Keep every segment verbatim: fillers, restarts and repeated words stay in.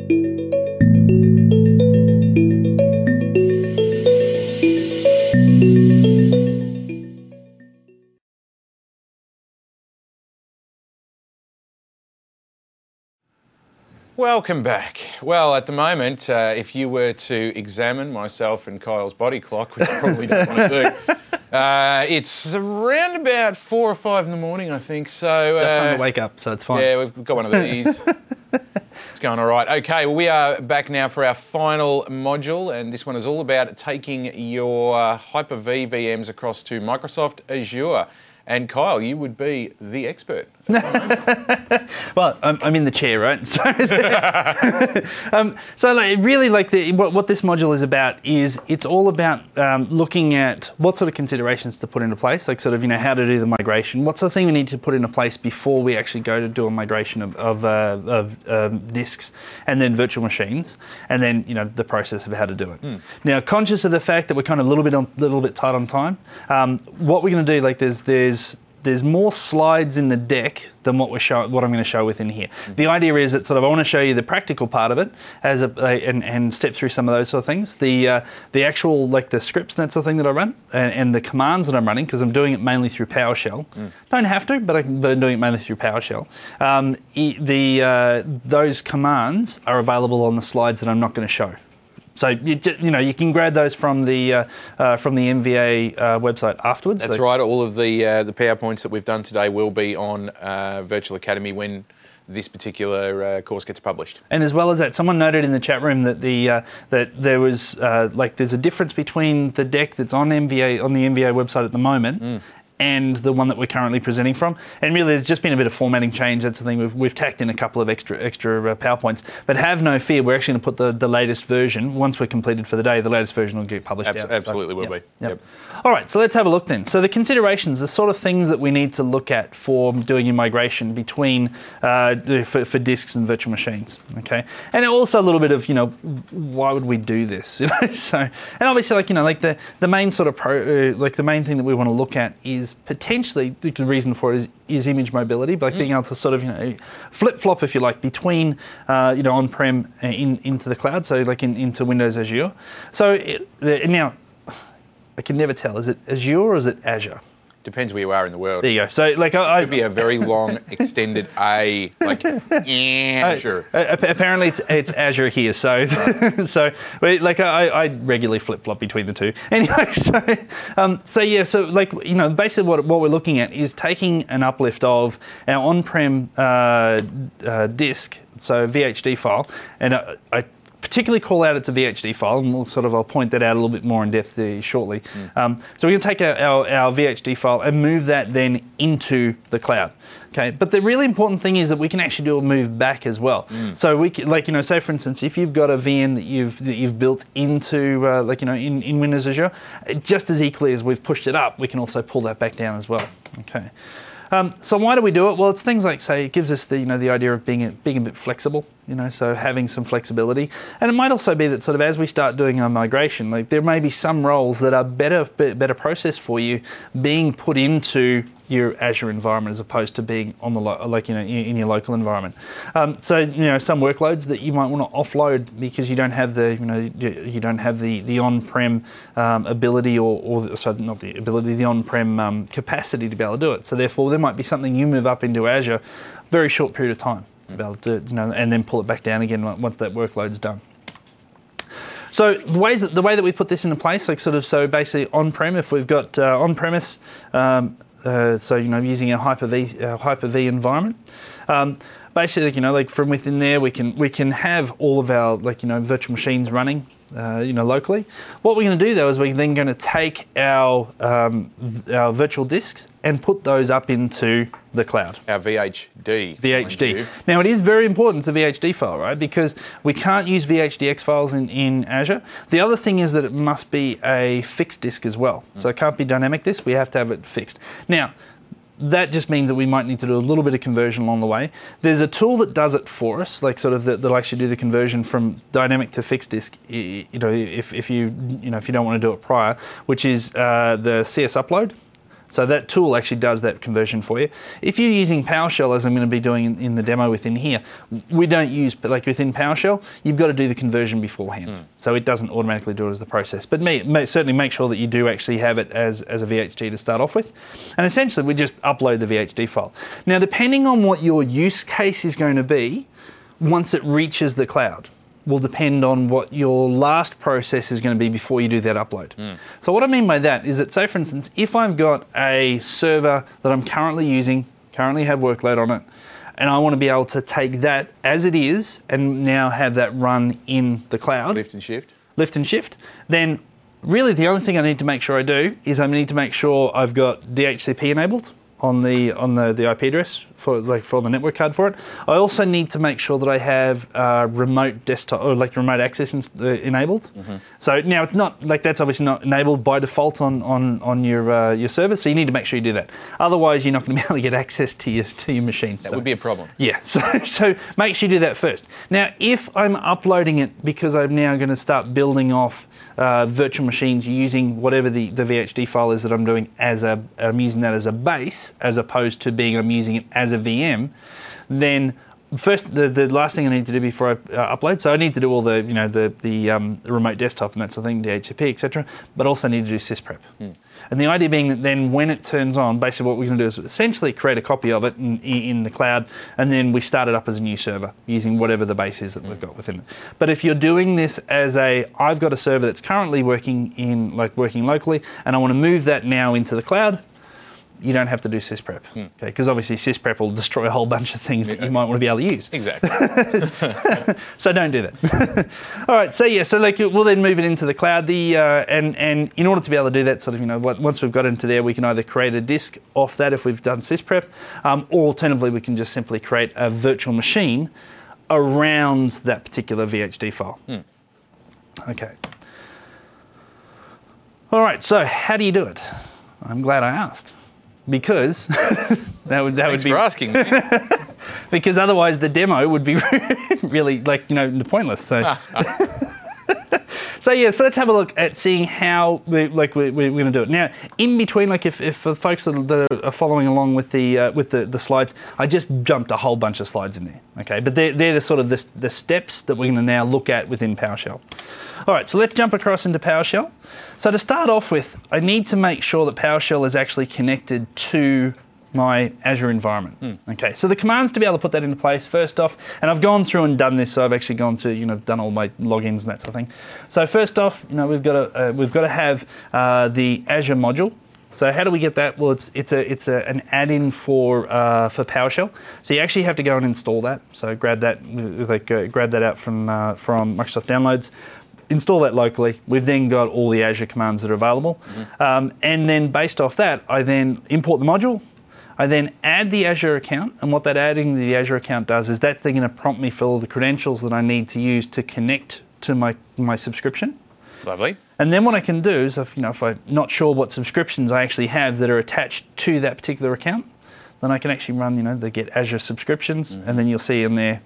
Welcome back. Well, at the moment, uh, if you were to examine myself and Kyle's body clock, which you probably don't want to do, uh, it's around about four or five in the morning, I think. So just uh, time to wake up, so it's fine. Yeah, we've got one of these. It's going all right. Okay, well, we are back now for our final module, and this one is all about taking your uh, Hyper-V V Ms across to Microsoft Azure. And Kyle, you would be the expert. Well, I'm, I'm in the chair, right? So, um, so like, really, like the, what, what this module is about is it's all about um, looking at what sort of considerations to put into place, like sort of you know how to do the migration, what sort of thing we need to put into place before we actually go to do a migration of of, uh, of um, disks and then virtual machines, and then you know the process of how to do it. Mm. Now, conscious of the fact that we're kind of a little bit on, little bit tight on time, um, what we're going to do, like there's there's There's more slides in the deck than what we're show, what I'm going to show within here. Mm-hmm. The idea is that sort of I want to show you the practical part of it as a, and, and step through some of those sort of things. The uh, the actual like the scripts and that sort of thing that I run and, and the commands that I'm running, because I'm doing it mainly through PowerShell. Mm. Don't have to, but, I, but I'm doing it mainly through PowerShell. Um, the uh, those commands are available on the slides that I'm not going to show. So you, you know you can grab those from the uh, uh, from the M V A uh, website afterwards. That's so, right. All of the uh, the PowerPoints that we've done today will be on uh, Virtual Academy when this particular uh, course gets published. And as well as that, someone noted in the chat room that the uh, that there was uh, like there's a difference between the deck that's on M V A on the M V A website at the moment. Mm. And the one that we're currently presenting from, and really there's just been a bit of formatting change. That's the thing. We've we've tacked in a couple of extra extra uh, PowerPoints, but have no fear. We're actually going to put the, the latest version once we're completed for the day. The latest version will get published. Abs- out. Absolutely so, will yep, be. Yep. Yep. All right, so let's have a look then. So the considerations, the sort of things that we need to look at for doing your migration between uh, for, for disks and virtual machines. Okay, and also a little bit of you know why would we do this? You know, so and obviously like you know like the the main sort of pro uh, like the main thing that we want to look at is potentially. The reason for it is, is image mobility, but like mm. being able to sort of you know flip flop, if you like, between uh, you know on-prem in, into the cloud, so like in, into Windows Azure. So it, the, now I can never tell, is it Azure or is it Azure? Depends where you are in the world. There you go. So like I, it could be a very long extended A, like Azure. Uh, apparently it's, it's Azure here. So right. so like I, I regularly flip flop between the two. Anyway, so um, so yeah, so like you know basically what what we're looking at is taking an uplift of our on-prem uh, uh, disk, so V H D file, and uh, I. particularly call out it's a V H D file, and we'll sort of I'll point that out a little bit more in depth there shortly. Mm. Um, so we're going to take our, our, our V H D file and move that then into the cloud. Okay, but the really important thing is that we can actually do a move back as well. Mm. So we can, like you know, say for instance, if you've got a V M that you've that you've built into uh, like you know in, in Windows Azure, just as equally as we've pushed it up, we can also pull that back down as well. Okay. Um, so why do we do it? Well, it's things like, say, it gives us the, you know, the idea of being a, being a bit flexible, you know, so having some flexibility. And it might also be that sort of as we start doing our migration, like there may be some roles that are better, better processed for you being put into your Azure environment as opposed to being on the lo- like you know in, in your local environment. Um, so you know some workloads that you might want to offload because you don't have the you know you, you don't have the the on-prem um, ability or or so not the ability the on-prem um, capacity to be able to do it. So therefore there might be something you move up into Azure, very short period of time to be able to do it, you know, and then pull it back down again once that workload's done. So the ways that, the way that we put this into place, like sort of so basically on-prem, if we've got uh, on-premise. Um, Uh, so you know, using our Hyper-V, our Hyper-V environment, um, basically, you know, like from within there, we can we can have all of our like you know virtual machines running, uh, you know, locally. What we're going to do though is we're then going to take our um, our virtual disks and put those up into the cloud. Our V H D. V H D. Now it is very important to V H D file, right? Because we can't use V H D X files in, in Azure. The other thing is that it must be a fixed disk as well. Mm. So it can't be dynamic disk, we have to have it fixed. Now, that just means that we might need to do a little bit of conversion along the way. There's a tool that does it for us, like sort of that, that'll actually do the conversion from dynamic to fixed disk. You know, if, if you you know if you don't want to do it prior, which is uh, the C S Upload. So that tool actually does that conversion for you. If you're using PowerShell, as I'm going to be doing in, in the demo within here, we don't use, like within PowerShell, you've got to do the conversion beforehand. Mm. So it doesn't automatically do it as the process. But me, me, certainly make sure that you do actually have it as, as a V H D to start off with. And essentially, we just upload the V H D file. Now, depending on what your use case is going to be, once it reaches the cloud, will depend on what your last process is going to be before you do that upload. Mm. So what I mean by that is that, say for instance, if I've got a server that I'm currently using, currently have workload on it, and I want to be able to take that as it is and now have that run in the cloud. Lift and shift. Lift and shift. Then really the only thing I need to make sure I do is I need to make sure I've got D H C P enabled on the on the, the I P address for like for the network card for it. I also need to make sure that I have uh, remote desktop or like remote access in, uh, enabled. Mm-hmm. So now it's not like that's obviously not enabled by default on on on your uh, your server. So you need to make sure you do that. Otherwise, you're not going to be able to get access to your to your machine. That so, would be a problem. Yeah. So so make sure you do that first. Now, if I'm uploading it because I'm now going to start building off uh, virtual machines using whatever the the V H D file is that I'm doing as a I'm using that as a base as opposed to being I'm using it as a V M, then first the, the last thing I need to do before I uh, upload, so I need to do all the you know the the, um, the remote desktop and that sort of thing, D H C P, et cetera. But also need to do sysprep. Hmm. And the idea being that then when it turns on, basically what we're going to do is essentially create a copy of it in, in the cloud, and then we start it up as a new server using whatever the base is that we've got within it. But if you're doing this as a, I've got a server that's currently working in like working locally, and I want to move that now into the cloud, you don't have to do sysprep, hmm. okay? Because obviously sysprep will destroy a whole bunch of things that you might want to be able to use. Exactly. So don't do that. All right. So yeah. So like we'll then move it into the cloud. The uh, and and in order to be able to do that, sort of you know once we've got into there, we can either create a disk off that if we've done sysprep, um, or alternatively we can just simply create a virtual machine around that particular V H D file. Hmm. Okay. All right. So how do you do it? I'm glad I asked. Because that would that Thanks would be for asking. Because otherwise the demo would be really like you know pointless. So, so yeah. So let's have a look at seeing how we like we, we're going to do it now. In between, like if, if for the folks that, that are following along with the uh, with the, the slides, I just jumped a whole bunch of slides in there. Okay, but they're they're the sort of the, the steps that we're going to now look at within PowerShell. All right, so let's jump across into PowerShell. So to start off with, I need to make sure that PowerShell is actually connected to my Azure environment. Mm. Okay, so the commands to be able to put that into place, first off, and I've gone through and done this, so I've actually gone through, you know, done all my logins and that sort of thing. So first off, you know, we've got to uh, we've got to have uh, the Azure module. So how do we get that? Well, it's it's a it's a, an add-in for uh, for PowerShell. So you actually have to go and install that. So grab that like uh, grab that out from uh, from Microsoft Downloads. Install that locally. We've then got all the Azure commands that are available. Mm-hmm. Um, and then based off that, I then import the module. I then add the Azure account. And what that adding the Azure account does is that's then going to prompt me for all the credentials that I need to use to connect to my, my subscription. Lovely. And then what I can do is, if, you know, if I'm not sure what subscriptions I actually have that are attached to that particular account, then I can actually run, you know, the get Azure subscriptions. Mm-hmm. And then you'll see in there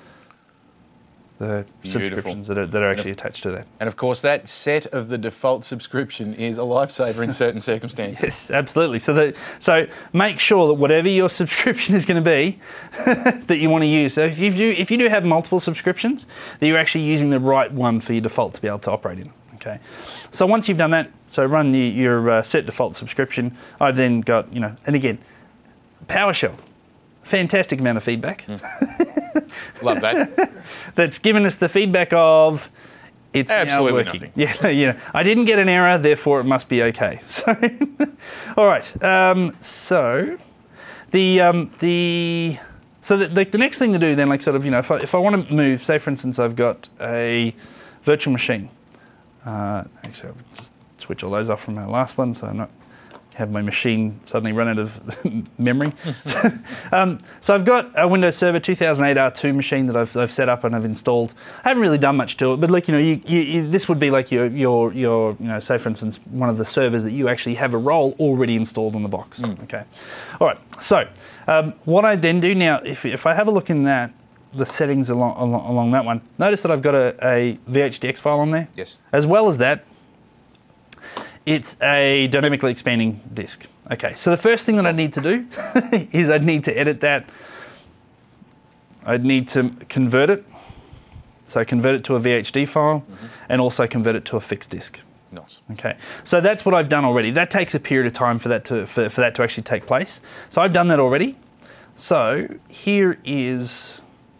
the Beautiful. subscriptions that are, that are actually of, attached to that. And of course, that set of the default subscription is a lifesaver in certain circumstances. Yes, absolutely. So that, so make sure that whatever your subscription is going to be that you want to use. So if you do if you do have multiple subscriptions, that you're actually using the right one for your default to be able to operate in. Okay. So once you've done that, so run your, your uh, set default subscription. I've then got you know, and again, PowerShell, fantastic amount of feedback. Mm. Love that. That's given us the feedback of it's Absolutely now working. Nothing. Yeah, you know, I didn't get an error, therefore it must be okay. So, all right. Um, so the um, the so the, the the next thing to do then, like sort of you know, if I, if I want to move, say for instance, I've got a virtual machine. Uh, actually, I'll just switch all those off from our last one, so I'm not. Have my machine suddenly run out of memory. um, so I've got a Windows Server two thousand eight R two machine that I've, I've set up and I've installed. I haven't really done much to it, but like you know, you, you, you, this would be like your your your you know, say for instance, one of the servers that you actually have a role already installed on the box. Mm. Okay, all right. So um, what I then do now, if if I have a look in that, the settings along along, along that one, notice that I've got a, a V H D X file on there. Yes. As well as that. It's a dynamically expanding disk. Okay, so the first thing that I need to do is I'd need to edit that. I'd need to convert it. So convert it to a V H D file, mm-hmm. and also convert it to a fixed disk. Nice. Okay, so that's what I've done already. That takes a period of time for that to for, for that to actually take place. So I've done that already. So here is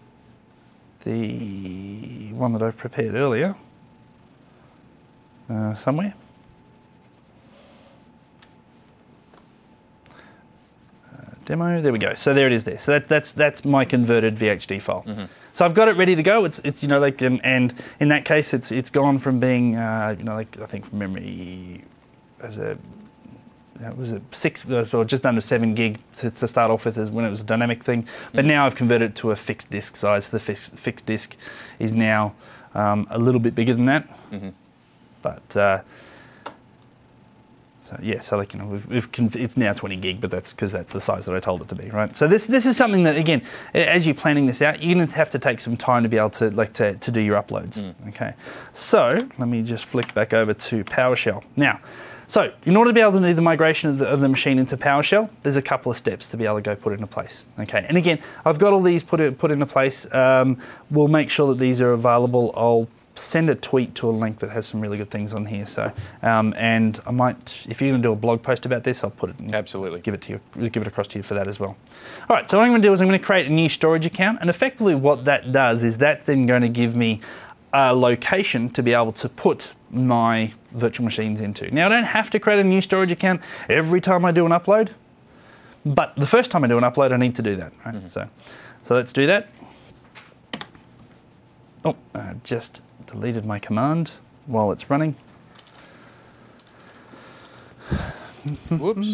the one that I've prepared earlier, uh, somewhere. Demo, there we go. So there it is there. So that's that's that's my converted V H D file. Mm-hmm. So I've got it ready to go. It's it's you know like and, and in that case it's it's gone from being uh, you know like I think from memory as a it was a six or just under seven gig to, to start off with as when it was a dynamic thing. But mm-hmm. now I've converted it to a fixed disk size. The fixed fixed disk is now um, a little bit bigger than that. Mm-hmm. But uh, So yeah, so like you know, we've, we've conv- it's now twenty gig, but that's because that's the size that I told it to be, right? So this this is something that again, as you're planning this out, you're going to have to take some time to be able to like to, to do your uploads. Mm. Okay, so let me just flick back over to PowerShell now. So in order to be able to do the migration of the, of the machine into PowerShell, there's a couple of steps to be able to go put it into place. Okay, and again, I've got all these put it, put into place. Um, we'll make sure that these are available. I'll send a tweet to a link that has some really good things on here. So, um, and I might, if you're going to do a blog post about this, I'll put it. In, Absolutely. Give it to you. Give it across to you for that as well. All right. So what I'm going to do is I'm going to create a new storage account, and effectively what that does is that's then going to give me a location to be able to put my virtual machines into. Now I don't have to create a new storage account every time I do an upload, but the first time I do an upload, I need to do that. Right? Mm-hmm. So, so let's do that. Oh, I just deleted my command while it's running. Whoops.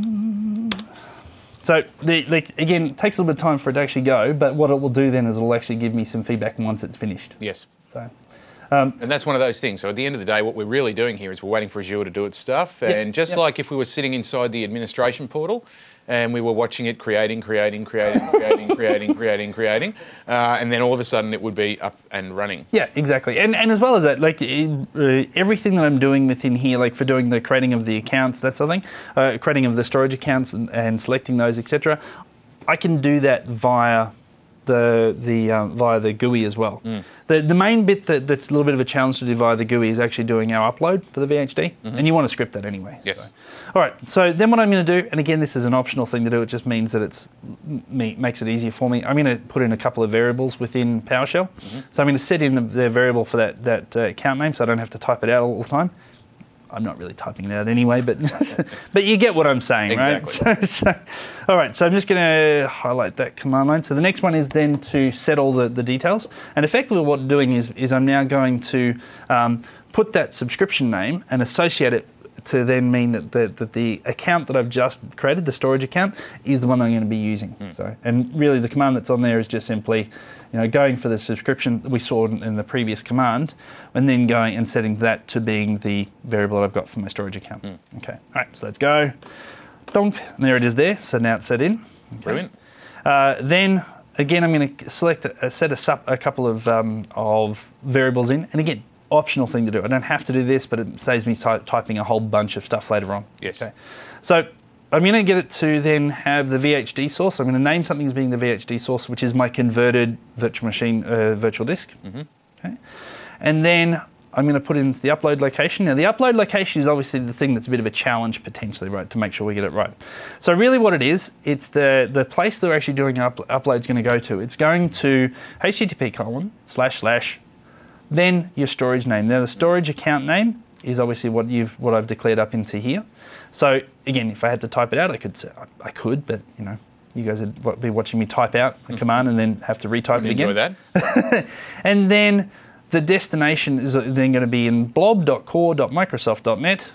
So, the, the, again, it takes a little bit of time for it to actually go, but what it will do then is it will actually give me some feedback once it's finished. Yes. So, um, and that's one of those things. So at the end of the day, what we're really doing here is we're waiting for Azure to do its stuff. Yep, and just yep. like if we were sitting inside the administration portal and we were watching it creating, creating, creating, creating, creating, creating, creating, uh, and then all of a sudden it would be up and running. Yeah, exactly. And and as well as that, like uh, everything that I'm doing within here, like for doing the creating of the accounts, that sort of thing, uh, creating of the storage accounts and, and selecting those, et cetera, I can do that via the the um, via the G U I as well. Mm. The the main bit that, that's a little bit of a challenge to do via the G U I is actually doing our upload for the V H D, mm-hmm. and you want to script that anyway. Yes. So. All right. So then what I'm going to do, and again this is an optional thing to do, it just means that it's me, makes it easier for me. I'm going to put in a couple of variables within PowerShell. Mm-hmm. So I'm going to set in the, the variable for that that uh, account name, so I don't have to type it out all the time. I'm not really typing it out anyway, but but you get what I'm saying, exactly. right? So, so, all right, so I'm just going to highlight that command line. So the next one is then to set all the, the details. And effectively what I'm doing is, is I'm now going to um, put that subscription name and associate it to then mean that the, that the account that I've just created, the storage account, is the one that I'm going to be using. Mm. So, and really the command that's on there is just simply, you know, going for the subscription that we saw in, in the previous command, and then going and setting that to being the variable that I've got for my storage account. Mm. Okay, all right, so let's go. Donk, and there it is there. So now it's set in. Okay. Brilliant. Uh, then again, I'm going to select a, set a, sup, a couple of um, of variables in, and again, optional thing to do. I don't have to do this, but it saves me ty- typing a whole bunch of stuff later on. Yes. Okay. So I'm going to get it to then have the V H D source. I'm going to name something as being the V H D source, which is my converted virtual machine, uh, virtual disk. Mm-hmm. Okay. And then I'm going to put in the upload location. Now, the upload location is obviously the thing that's a bit of a challenge potentially, right, to make sure we get it right. So really what it is, it's the, the place that we're actually doing up, upload's going to go to. It's going to H T T P colon slash slash then your storage name. Now the storage account name is obviously what you've what I've declared up into here. So again, if I had to type it out, I could I could, but you know, you guys would be watching me type out the command and then have to retype it again. Enjoy that. And then the destination is then going to be in blob dot core dot microsoft dot net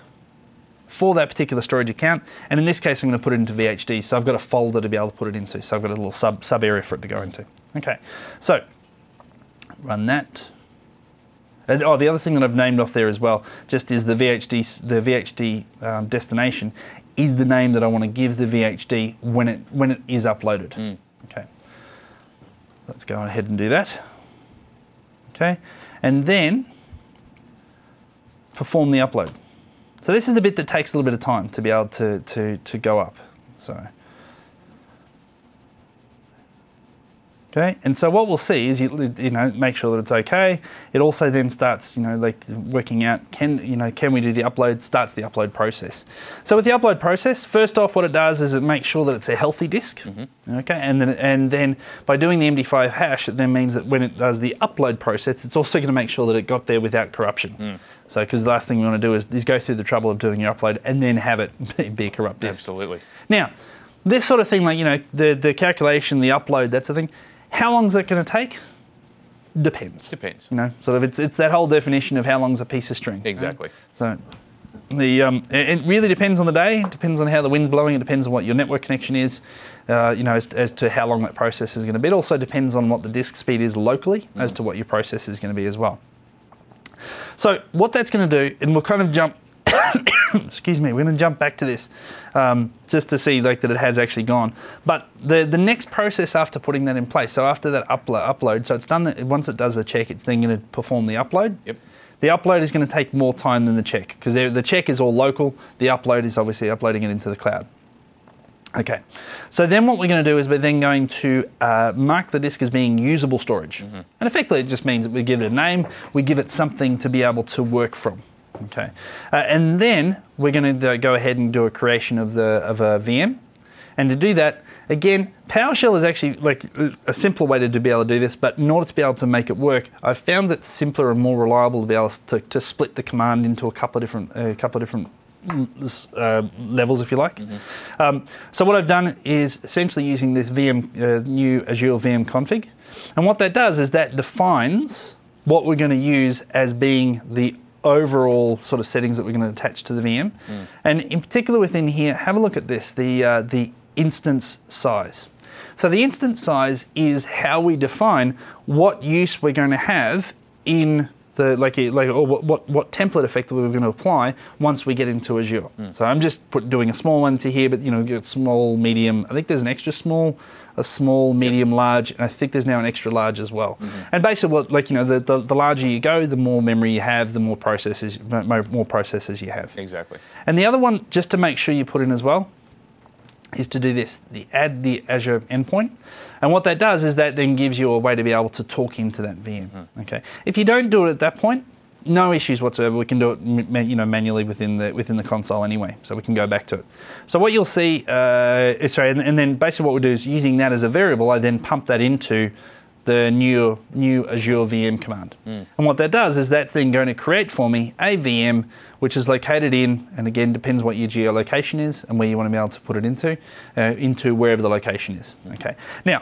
for that particular storage account. And in this case, I'm going to put it into V H D. So I've got a folder to be able to put it into. So I've got a little sub sub area for it to go into. Okay, so run that. And, oh, the other thing that I've named off there as well, just is the V H D. The V H D um, destination is the name that I want to give the V H D when it when it is uploaded. Mm. Okay, let's go ahead and do that. Okay, and then perform the upload. So this is the bit that takes a little bit of time to be able to, to, to go up. So, okay, and so what we'll see is, you, you know, make sure that it's okay. It also then starts, you know, like working out, can, you know, can we do the upload, starts the upload process. So with the upload process, first off, what it does is it makes sure that it's a healthy disk, mm-hmm. okay, and then, and then by doing the M D five hash, it then means that when it does the upload process, it's also going to make sure that it got there without corruption. Mm. So, because the last thing we want to do is, is go through the trouble of doing your upload and then have it be a corrupt disk. Absolutely. Now, this sort of thing, like, you know, the, the calculation, the upload, that's the thing. How long is that going to take? Depends. Depends. You know, sort of, it's it's that whole definition of how long is a piece of string. Exactly. Right? So, the um, it, it really depends on the day. It depends on how the wind's blowing. It depends on what your network connection is. Uh, you know, as, as to how long that process is going to be. It also depends on what the disk speed is locally, mm. as to what your process is going to be as well. So what that's going to do, and we'll kind of jump, excuse me, we're going to jump back to this um, just to see like that it has actually gone. But the the next process after putting that in place, so after that upload, upload so it's done, the, once it does the check, it's then going to perform the upload. Yep. The upload is going to take more time than the check because the check is all local. The upload is obviously uploading it into the cloud. Okay, so then what we're going to do is we're then going to uh, mark the disk as being usable storage. Mm-hmm. And effectively it just means that we give it a name, we give it something to be able to work from. Okay, uh, and then we're going to go ahead and do a creation of the of a V M. And to do that, again, PowerShell is actually like a simpler way to, to be able to do this, but in order to be able to make it work, I've found it simpler and more reliable to be able to, to split the command into a couple of different a couple of different Uh, levels, if you like. Mm-hmm. Um, so what I've done is essentially using this V M, uh, new Azure V M config, and what that does is that defines what we're going to use as being the overall sort of settings that we're going to attach to the V M. Mm. And in particular within here, have a look at this, the uh, the instance size. So the instance size is how we define what use we're going to have in The, like, like, or what, what, what template effectively we're going to apply once we get into Azure. Mm. So I'm just put, doing a small one to here, but you know, get small, medium. I think there's an extra small, a small, medium, yep. large, and I think there's now an extra large as well. Mm-hmm. And basically, what, like you know, the, the the larger you go, the more memory you have, the more processes, more, more processes you have. Exactly. And the other one, just to make sure you put in as well, is to do this: the add the Azure endpoint. And what that does is that then gives you a way to be able to talk into that V M. Mm-hmm. Okay. If you don't do it at that point, no issues whatsoever. We can do it, you know, manually within the within the console anyway. So we can go back to it. So what you'll see, uh, sorry, and, and then basically what we do is using that as a variable, I then pump that into the new new Azure V M command. Mm. And what that does is that's then going to create for me a V M which is located in, and again depends what your geolocation is and where you want to be able to put it into, uh, into wherever the location is. Okay. Now,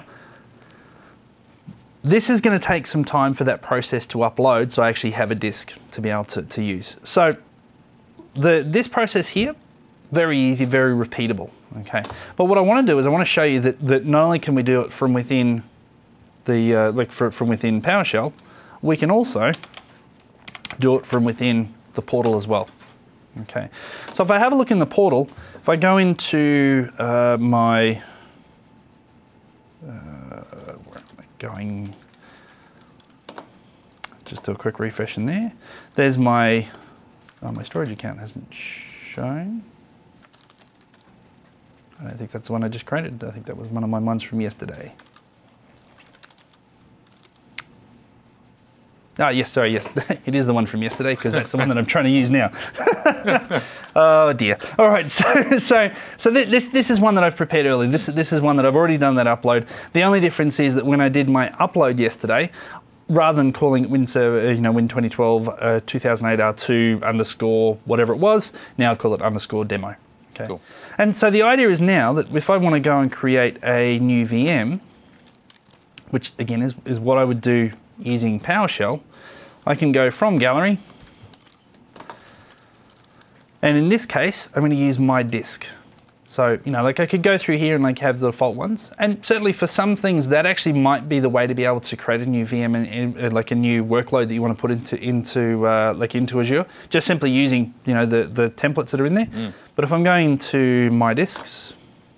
this is going to take some time for that process to upload, so I actually have a disk to be able to, to use. So the this process here, very easy, very repeatable. Okay. But what I want to do is I want to show you that, that not only can we do it from within the uh, like for, from within PowerShell, we can also do it from within the portal as well. Okay, so if I have a look in the portal, if I go into uh, my, uh, where am I going? Just do a quick refresh in there. There's my, oh, my storage account hasn't shown. I don't think that's the one I just created. I think that was one of my ones from yesterday. Ah, yes, sorry, yes. It is the one from yesterday because that's the one that I'm trying to use now. Oh dear. All right, so so so th- this this is one that I've prepared early. This this is one that I've already done that upload. The only difference is that when I did my upload yesterday, rather than calling it Win Server, you know, Win twenty twelve uh, two thousand eight R two underscore whatever it was, now I call it underscore demo. Okay. Cool. And so the idea is now that if I want to go and create a new V M, which again is is what I would do using PowerShell, I can go from gallery, and in this case, I'm going to use my disk. So, you know, like I could go through here and like have the default ones, and certainly for some things that actually might be the way to be able to create a new V M and, and like a new workload that you want to put into into uh, like into Azure, just simply using, you know, the the templates that are in there. Mm. But if I'm going to my disks,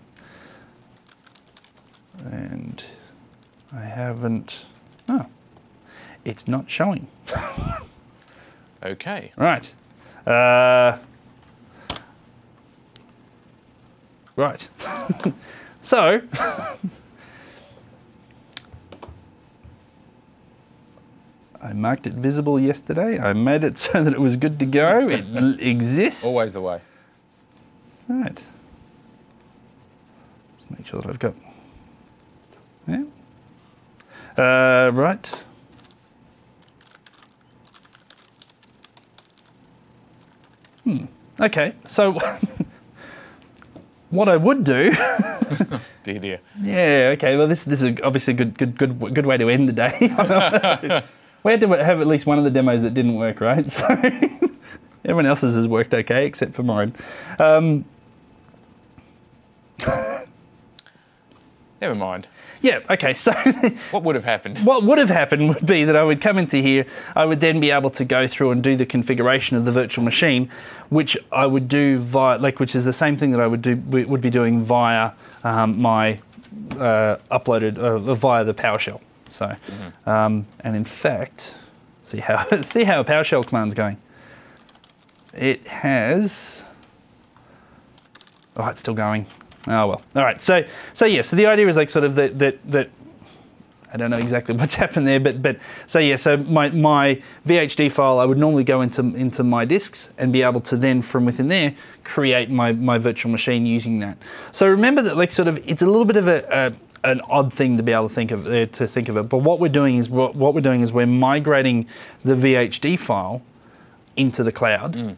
and I haven't, oh. It's not showing. Okay. Right. Uh, Right. So, I marked it visible yesterday. I made it so that it was good to go. It l- exists. Always the way. Right. Just make sure that I've got... Yeah. Uh, right. Hmm. Okay, so what I would do... Dear, dear. Yeah, okay, well, this, this is obviously a good, good, good, good way to end the day. We had to have at least one of the demos that didn't work, right? So everyone else's has worked okay, except for mine. Um, Never mind. yeah, okay, so What would have happened? what would have happened would be that I would come into here, I would then be able to go through and do the configuration of the virtual machine, which I would do via, like, which is the same thing that I would do, would be doing via um, my uh, uploaded, uh, via the PowerShell. So, mm-hmm. um, and in fact, see how see how a PowerShell command's going. It has. Oh, it's still going. Oh well. All right. So so yeah. So the idea is like sort of that that that. I don't know exactly what's happened there, but but so yeah. So my my V H D file, I would normally go into into my disks and be able to then from within there create my my virtual machine using that. So remember that like sort of it's a little bit of a, a an odd thing to be able to think of uh, to think of it. But what we're doing is what, what we're doing is we're migrating the V H D file into the cloud, mm.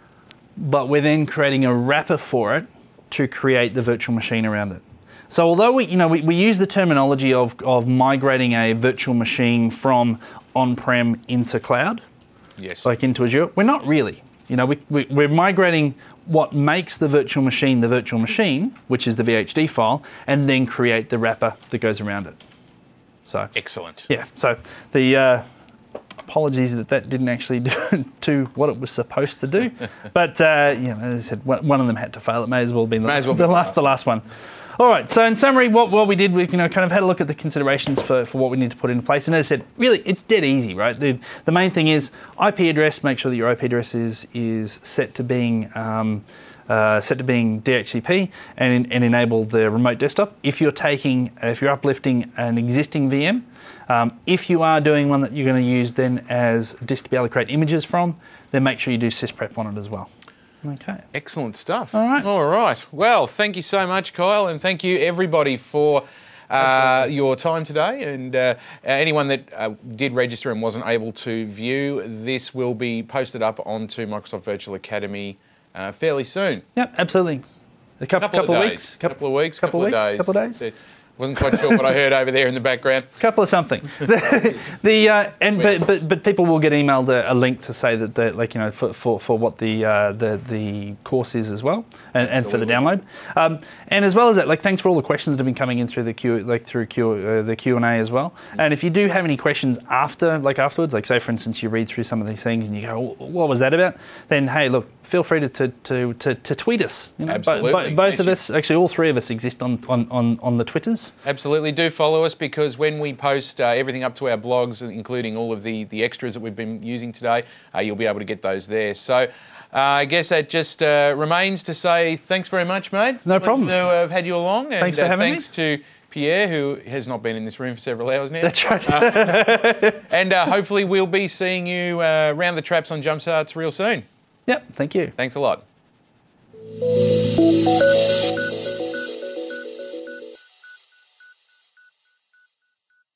but we're then creating a wrapper for it to create the virtual machine around it. So although we you know we, we use the terminology of of migrating a virtual machine from on-prem into cloud, yes, like into Azure, we're not really. You know, we, we we're migrating what makes the virtual machine the virtual machine, which is the V H D file, and then create the wrapper that goes around it. So excellent. Yeah. So the uh, apologies that that didn't actually do, do what it was supposed to do, but uh, you know, as I said, one of them had to fail. It may as well have been the, well the be last, last. the last one. All right. So in summary, what, what we did, we you know kind of had a look at the considerations for, for what we need to put into place, and as I said, really, it's dead easy, right? The the main thing is I P address. Make sure that your I P address is is set to being um, uh, set to being D H C P, and and enable the remote desktop. If you're taking, if you're uplifting an existing V M, um, if you are doing one that you're going to use then as disk to be able to create images from, then make sure you do sysprep on it as well. Okay. Excellent stuff. All right. All right. Well, thank you so much, Kyle, and thank you everybody for uh, your time today. And uh, anyone that uh, did register and wasn't able to view, this will be posted up onto Microsoft Virtual Academy uh, fairly soon. Yep, absolutely. A couple, couple, couple of, of days. weeks. Couple, couple of weeks. Couple, Couple, of of weeks. days. Couple of days. Wasn't quite sure what I heard over there in the background. Couple of something. the, the uh, and but, but but people will get emailed a, a link to say that the like you know for, for, for what the uh, the the course is as well, and, and for the download. Um, and as well as that, like thanks for all the questions that have been coming in through the Q like through Q uh, the Q and A as well. And if you do have any questions after like afterwards, like say for instance you read through some of these things and you go, what was that about? Then hey, look, feel free to to to, to, to tweet us. You know, Absolutely. Bo- bo- both yes, of us, actually all three of us exist on on, on, on the Twitters. Absolutely, do follow us because when we post uh, everything up to our blogs, including all of the, the extras that we've been using today, uh, you'll be able to get those there. So uh, I guess that just uh, remains to say thanks very much, mate. No problems. To have had you along. And, Thanks for uh, having thanks me. to Pierre, who has not been in this room for several hours now. That's right. uh, and uh, hopefully we'll be seeing you uh, round the traps on Jumpstarts real soon. Yep, thank you. Thanks a lot.